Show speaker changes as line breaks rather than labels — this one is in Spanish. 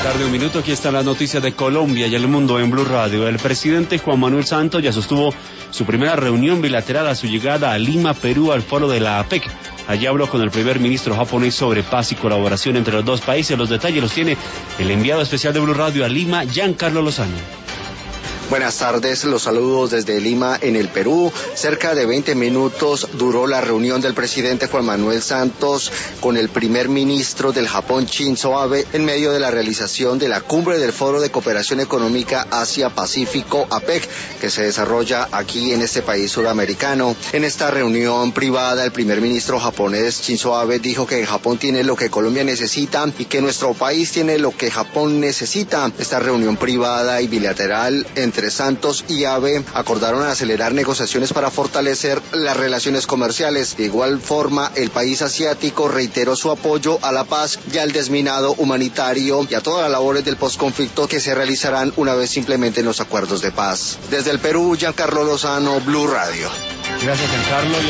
Tarde, un minuto, aquí están las noticias de Colombia y el mundo en Blue Radio. El presidente Juan Manuel Santos ya sostuvo su primera reunión bilateral a su llegada a Lima, Perú, al foro de la APEC. Allí habló con el primer ministro japonés sobre paz y colaboración entre los dos países. Los detalles los tiene el enviado especial de Blue Radio a Lima, Giancarlo Lozano.
Buenas tardes, los saludos desde Lima, en el Perú. Cerca de 20 minutos duró la reunión del presidente Juan Manuel Santos con el primer ministro del Japón, Shinzo Abe, en medio de la realización de la cumbre del Foro de Cooperación Económica Asia-Pacífico, APEC, que se desarrolla aquí en este país sudamericano. En esta reunión privada, el primer ministro japonés, Shinzo Abe, dijo que Japón tiene lo que Colombia necesita y que nuestro país tiene lo que Japón necesita. Esta reunión privada y bilateral entre Santos y Abe acordaron acelerar negociaciones para fortalecer las relaciones comerciales. De igual forma, el país asiático reiteró su apoyo a la paz y al desminado humanitario y a todas las labores del posconflicto que se realizarán una vez simplemente los acuerdos de paz. Desde el Perú, Giancarlo Lozano, Blue Radio.
Gracias, Giancarlo.